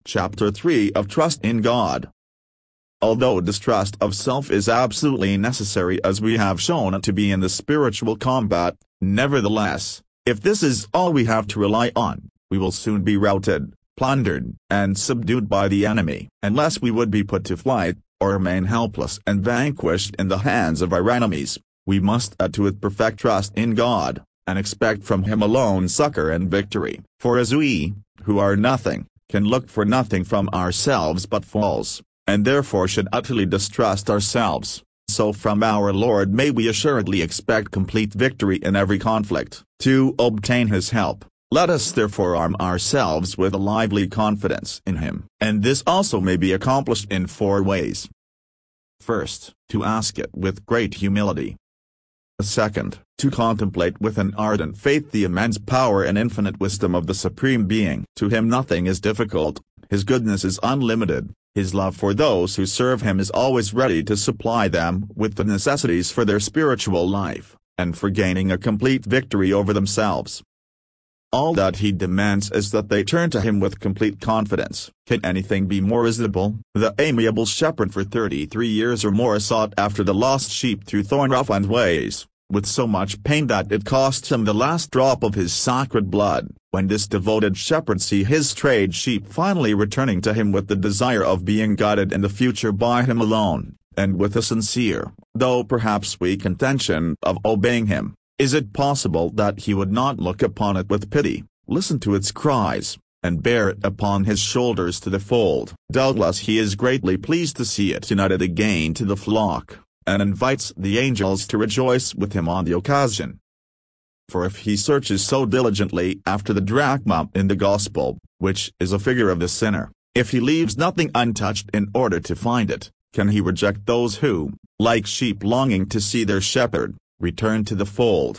Chapter 3 of Trust in God. Although distrust of self is absolutely necessary as we have shown it to be in the spiritual combat, nevertheless, if this is all we have to rely on, we will soon be routed, plundered, and subdued by the enemy. Unless we would be put to flight, or remain helpless and vanquished in the hands of our enemies, we must add to it perfect trust in God, and expect from Him alone succor and victory. For as we, who are nothing, can look for nothing from ourselves but falls, and therefore should utterly distrust ourselves, so from our Lord may we assuredly expect complete victory in every conflict. To obtain His help, let us therefore arm ourselves with a lively confidence in Him. And this also may be accomplished in 4 ways. First, to ask it with great humility. Second, to contemplate with an ardent faith the immense power and infinite wisdom of the Supreme Being. To Him nothing is difficult, His goodness is unlimited, His love for those who serve Him is always ready to supply them with the necessities for their spiritual life, and for gaining a complete victory over themselves. All that He demands is that they turn to Him with complete confidence. Can anything be more reasonable? The amiable shepherd for 33 years or more sought after the lost sheep through thorn-roughened ways, with so much pain that it cost him the last drop of his sacred blood. When this devoted shepherd see his strayed sheep finally returning to him with the desire of being guided in the future by Him alone, and with a sincere, though perhaps weak intention of obeying Him, is it possible that He would not look upon it with pity, listen to its cries, and bear it upon His shoulders to the fold? Doubtless He is greatly pleased to see it united again to the flock, and invites the angels to rejoice with Him on the occasion. For if He searches so diligently after the drachma in the Gospel, which is a figure of the sinner, if He leaves nothing untouched in order to find it, can He reject those who, like sheep longing to see their shepherd, return to the fold?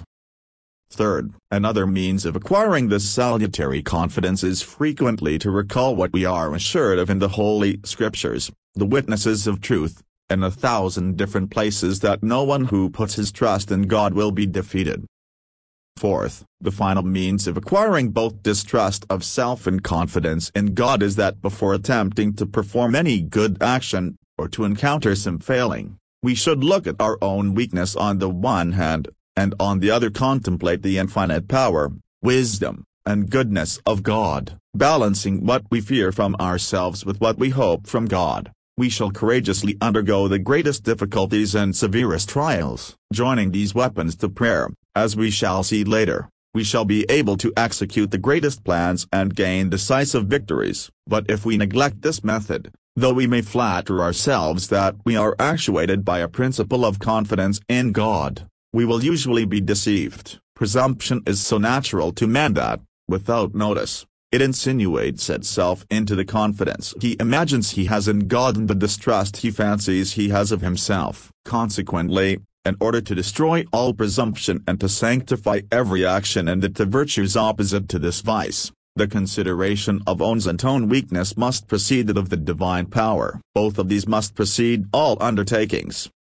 Third, another means of acquiring this salutary confidence is frequently to recall what we are assured of in the Holy Scriptures, the witnesses of truth, in 1,000 different places, that no one who puts his trust in God will be defeated. Fourth, the final means of acquiring both distrust of self and confidence in God is that before attempting to perform any good action, or to encounter some failing, we should look at our own weakness on the one hand, and on the other contemplate the infinite power, wisdom, and goodness of God. Balancing what we fear from ourselves with what we hope from God, we shall courageously undergo the greatest difficulties and severest trials. Joining these weapons to prayer, as we shall see later, we shall be able to execute the greatest plans and gain decisive victories. But if we neglect this method, though we may flatter ourselves that we are actuated by a principle of confidence in God, we will usually be deceived. Presumption is so natural to man that, without notice, it insinuates itself into the confidence he imagines he has in God and the distrust he fancies he has of himself. Consequently, in order to destroy all presumption and to sanctify every action and the virtues opposite to this vice, the consideration of one's own weakness must precede that of the divine power. Both of these must precede all undertakings,